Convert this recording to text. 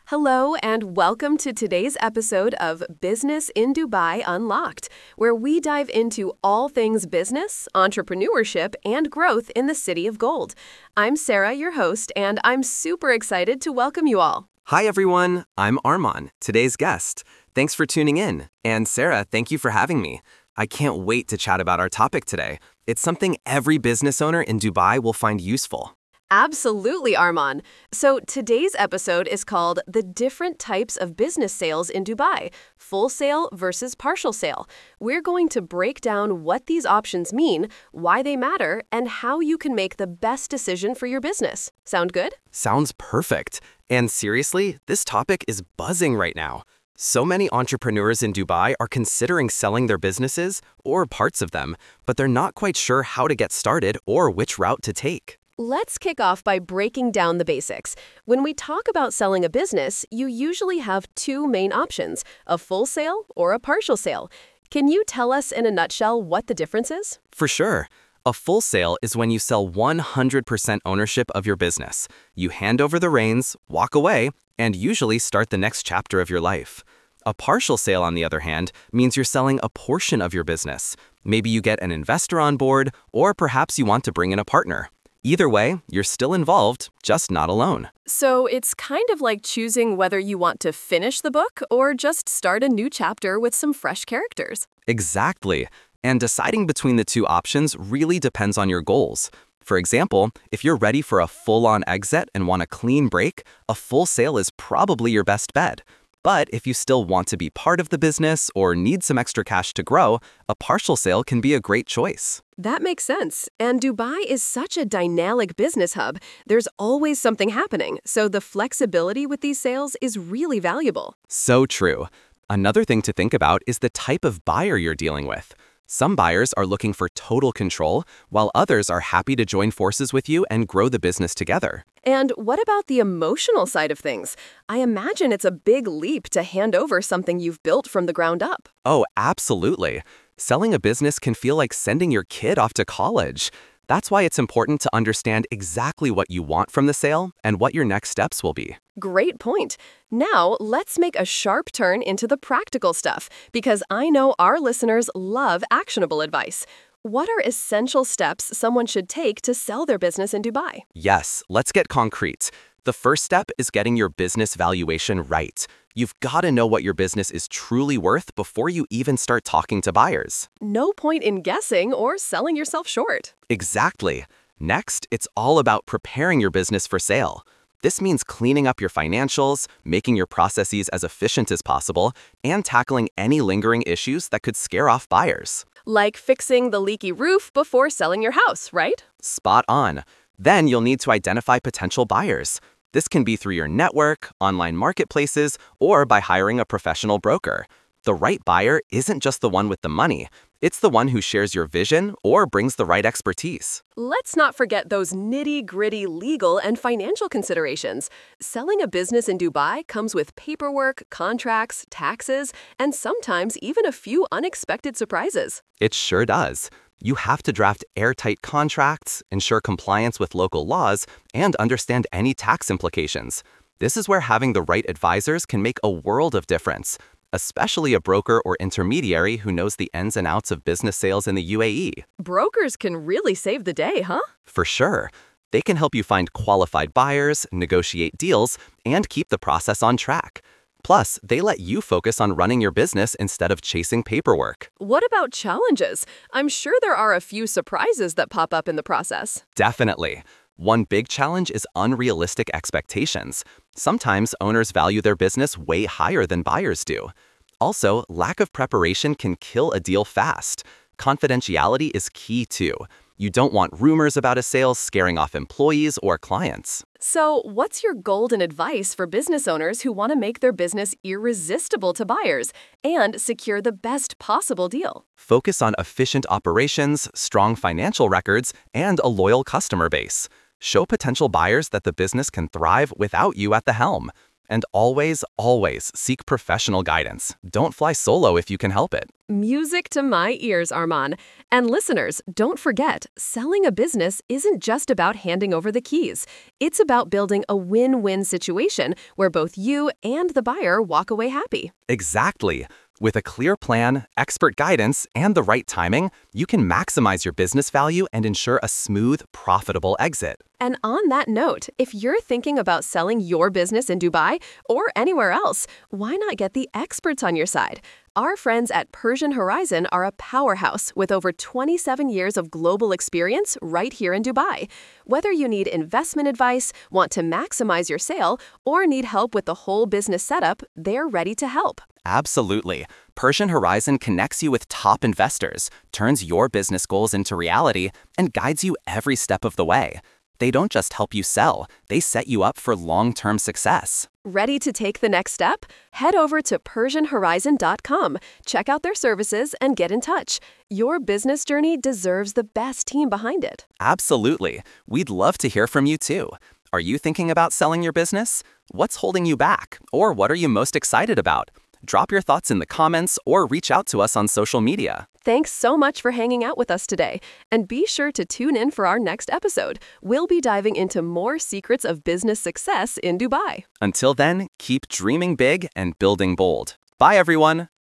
Hello, and welcome to today's episode of Business in Dubai Unlocked, where we dive into all things business, entrepreneurship, and growth in the City of Gold. I'm Sarah, your host, and I'm super excited to welcome you all. Hi everyone, I'm Arman, today's guest. Thanks for tuning in. And Sarah, thank you for having me. I can't wait to chat about our topic today. It's something every business owner in Dubai will find useful. Absolutely, Arman. So today's episode is called The Different Types of Business Sales in Dubai, Full Sale versus Partial Sale. We're going to break down what these options mean, why they matter, and how you can make the best decision for your business. Sound good? Sounds perfect. And seriously, this topic is buzzing right now. So many entrepreneurs in Dubai are considering selling their businesses or parts of them, but they're not quite sure how to get started or which route to take. Let's kick off by breaking down the basics. When we talk about selling a business, you usually have two main options, a full sale or a partial sale. Can you tell us in a nutshell what the difference is? For sure. A full sale is when you sell 100% ownership of your business. You hand over the reins, walk away, and usually start the next chapter of your life. A partial sale, on the other hand, means you're selling a portion of your business. Maybe you get an investor on board, or perhaps you want to bring in a partner. Either way, you're still involved, just not alone. So it's kind of like choosing whether you want to finish the book or just start a new chapter with some fresh characters. Exactly. And deciding between the two options really depends on your goals. For example, if you're ready for a full-on exit and want a clean break, a full sale is probably your best bet. But if you still want to be part of the business or need some extra cash to grow, a partial sale can be a great choice. That makes sense. And Dubai is such a dynamic business hub. There's always something happening, so the flexibility with these sales is really valuable. So true. Another thing to think about is the type of buyer you're dealing with. Some buyers are looking for total control, while others are happy to join forces with you and grow the business together. And what about the emotional side of things? I imagine it's a big leap to hand over something you've built from the ground up. Oh, absolutely. Selling a business can feel like sending your kid off to college. That's why it's important to understand exactly what you want from the sale and what your next steps will be. Great point. Now, let's make a sharp turn into the practical stuff, because I know our listeners love actionable advice. What are essential steps someone should take to sell their business in Dubai? Yes, let's get concrete. The first step is getting your business valuation right. You've got to know what your business is truly worth before you even start talking to buyers. No point in guessing or selling yourself short. Exactly. Next, it's all about preparing your business for sale. This means cleaning up your financials, making your processes as efficient as possible, and tackling any lingering issues that could scare off buyers. Like fixing the leaky roof before selling your house, right? Spot on. Then you'll need to identify potential buyers. This can be through your network, online marketplaces, or by hiring a professional broker. The right buyer isn't just the one with the money. It's the one who shares your vision or brings the right expertise. Let's not forget those nitty-gritty legal and financial considerations. Selling a business in Dubai comes with paperwork, contracts, taxes, and sometimes even a few unexpected surprises. It sure does. You have to draft airtight contracts, ensure compliance with local laws, and understand any tax implications. This is where having the right advisors can make a world of difference, especially a broker or intermediary who knows the ins and outs of business sales in the UAE. Brokers can really save the day, huh? For sure. They can help you find qualified buyers, negotiate deals, and keep the process on track. Plus, they let you focus on running your business instead of chasing paperwork. What about challenges? I'm sure there are a few surprises that pop up in the process. Definitely. One big challenge is unrealistic expectations. Sometimes owners value their business way higher than buyers do. Also, lack of preparation can kill a deal fast. Confidentiality is key too. You don't want rumors about a sale scaring off employees or clients. So, what's your golden advice for business owners who want to make their business irresistible to buyers and secure the best possible deal? Focus on efficient operations, strong financial records, and a loyal customer base. Show potential buyers that the business can thrive without you at the helm. And always, always seek professional guidance. Don't fly solo if you can help it. Music to my ears, Arman. And listeners, don't forget, selling a business isn't just about handing over the keys. It's about building a win-win situation where both you and the buyer walk away happy. Exactly. With a clear plan, expert guidance, and the right timing, you can maximize your business value and ensure a smooth, profitable exit. And on that note, if you're thinking about selling your business in Dubai or anywhere else, why not get the experts on your side? Our friends at Persian Horizon are a powerhouse with over 27 years of global experience right here in Dubai. Whether you need investment advice, want to maximize your sale, or need help with the whole business setup, they're ready to help. Absolutely. Persian Horizon connects you with top investors, turns your business goals into reality, and guides you every step of the way. They don't just help you sell, they set you up for long-term success. Ready to take the next step? Head over to PersianHorizon.com, check out their services, and get in touch. Your business journey deserves the best team behind it. Absolutely. We'd love to hear from you too. Are you thinking about selling your business? What's holding you back? Or what are you most excited about? Drop your thoughts in the comments or reach out to us on social media. Thanks so much for hanging out with us today. And be sure to tune in for our next episode. We'll be diving into more secrets of business success in Dubai. Until then, keep dreaming big and building bold. Bye, everyone.